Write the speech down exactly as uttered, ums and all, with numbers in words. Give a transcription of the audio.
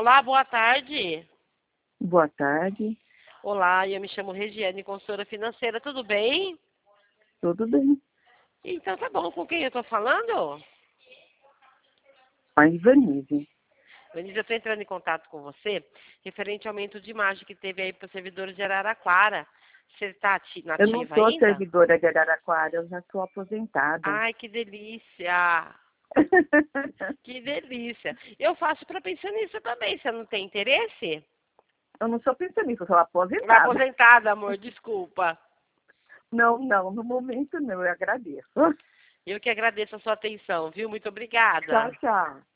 Olá, boa tarde. Boa tarde. Olá, eu me chamo Regiane, consultora financeira, tudo bem? Tudo bem? Então tá bom, com quem eu tô falando? A Ivanise. Denise, eu tô entrando em contato com você, referente ao aumento de imagem que teve aí para os servidores de Araraquara. Você tá ati- Eu não nativa sou ainda? servidora de Araraquara, eu já sou aposentada. Ai, que delícia! Que delícia! Eu faço para pensionista também, você não tem interesse? Eu não sou pensionista, eu sou aposentada. Aposentada, amor, desculpa. Não, não, no momento não, eu agradeço. Eu que agradeço a sua atenção, viu? Muito Tchau, obrigada. tchau.